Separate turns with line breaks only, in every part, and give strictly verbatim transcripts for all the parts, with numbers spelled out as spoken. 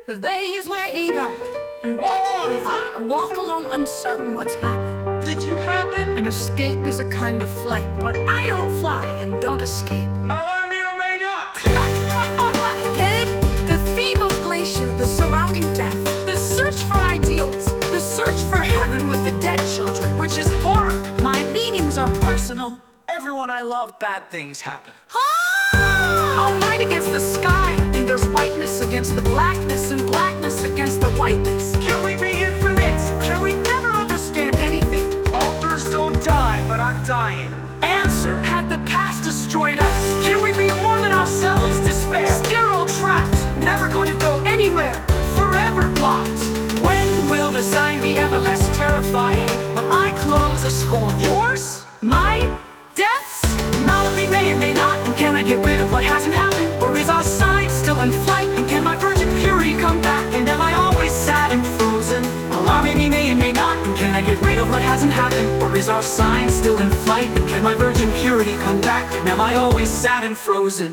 The days were eager, and oh, I walk along uncertain what's happened. Did you happen? An escape is a kind of flight, but I don't fly and don't escape.
Alarm you made up!
Head, the theme of Glacier, the surrounding death, the search for ideals, the search for heaven with the dead children, which is horror. My meanings are personal.
Everyone I love, bad things happen.
Ah! I'll fight against the sky, and there's whiteness against the blackness, and blackness against the whiteness.
Can we be infinite?
Can we never understand anything?
Authors don't die, but I'm dying.
Answer, had the past destroyed us? Can we be more than ourselves? Despair, sterile trapped, never going to go anywhere, forever blocked. When will the sign be ever less terrifying? Will I close a scorn? Yours? Mine? Deaths? Malady may or may not. And can I get rid of what hasn't happened? Or is our sign still in flight? And can my virgin purity come back? And am I always sad and frozen? Alarming me may and may not. And can I get rid of what hasn't happened? Or is our sign still in flight? And can my virgin purity come back? And am I always sad and frozen?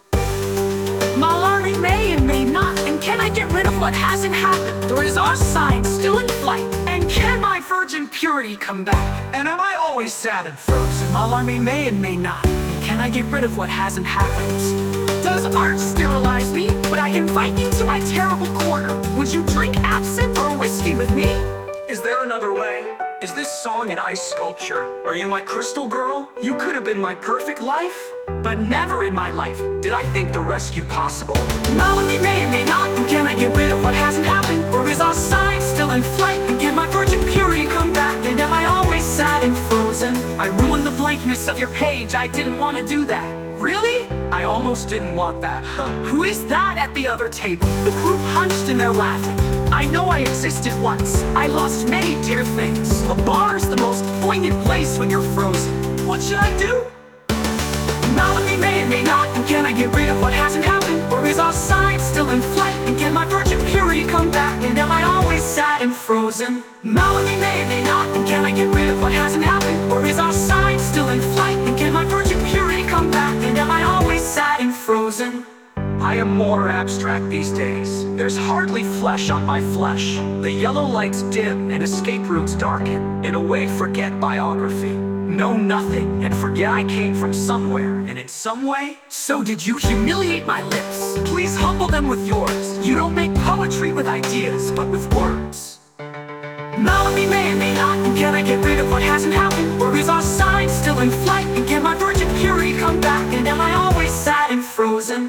My alarming may and may not. And can I get rid of what hasn't happened? Or is our sign still in flight? And can my virgin purity come back?
And am I always sad and frozen?
My alarming may and may not. And can I get rid of what hasn't happened? Does art sterilize me? Would I invite you to my terrible corner? Would you drink absinthe or whiskey with me?
Is there another way? Is this song an ice sculpture? Are you my crystal girl? You could have been my perfect life, but never in my life did I think the rescue possible.
Malady may and may not. And can I get rid of what hasn't happened? Or is our sign still in flight? And can my virgin purity come back? And am I always sad and frozen? I ruined the blankness of your page. I didn't want to do that. Really?
I almost didn't want that. Huh.
Who is that at the other table? The group hunched and they're laughing. I know I existed once. I lost many dear things. A bar's the most poignant place when you're frozen. What should I do? Malady may and may not. And can I get rid of what hasn't happened? Or is our sign still in flight? And can my virgin purity come back? And am I always sad and frozen? Malady may and may not. And can I get rid of what hasn't happened? Or is our sign still in flight? And can my virgin purity come back? And am I always sad and frozen?
I am more abstract these days. There's hardly flesh on my flesh. The yellow lights dim and escape routes darken. In a way, forget biography. Know nothing and forget I came from somewhere. And in some way,
so did you humiliate my lips. Please humble them with yours. You don't make poetry with ideas, but with words. Malady may and may not. And can I get rid of what hasn't happened? Or is our sign still in flight? And can my virgin purity come back? And am I always sad and frozen?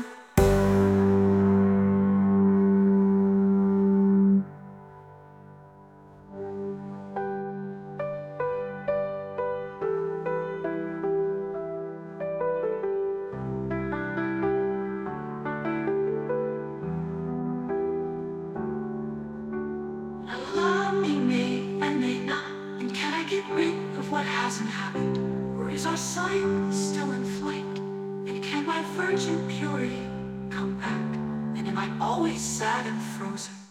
What hasn't happened? Or is our sign still in flight? And can my virgin purity come back? And am I always sad and frozen?